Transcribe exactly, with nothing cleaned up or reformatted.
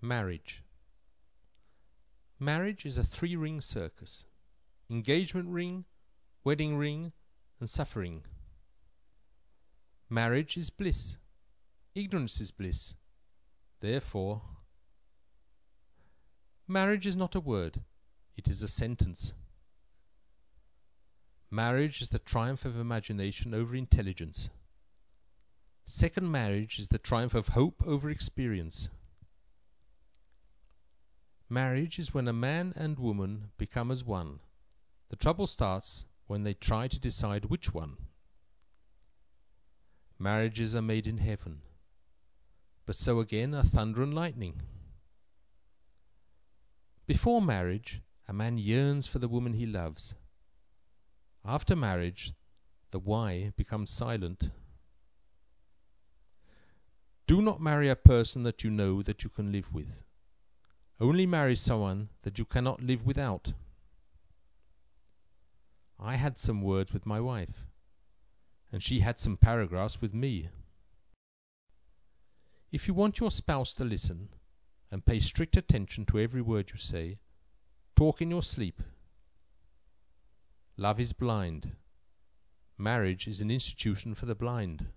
Marriage. Marriage is a three-ring circus: engagement ring, wedding ring, and suffering. Marriage is bliss. Ignorance is bliss. Therefore, marriage is not a word, it is a sentence. Marriage is the triumph of imagination over intelligence. Second marriage is the triumph of hope over experience. Marriage is when a man and woman become as one. The trouble starts when they try to decide which one. Marriages are made in heaven, but so again are thunder and lightning. Before marriage, a man yearns for the woman he loves. After marriage, the why becomes silent. Do not marry a person that you know that you can live with. Only marry someone that you cannot live without. I had some words with my wife, and she had some paragraphs with me. If you want your spouse to listen and pay strict attention to every word you say, talk in your sleep. Love is blind. Marriage is an institution for the blind.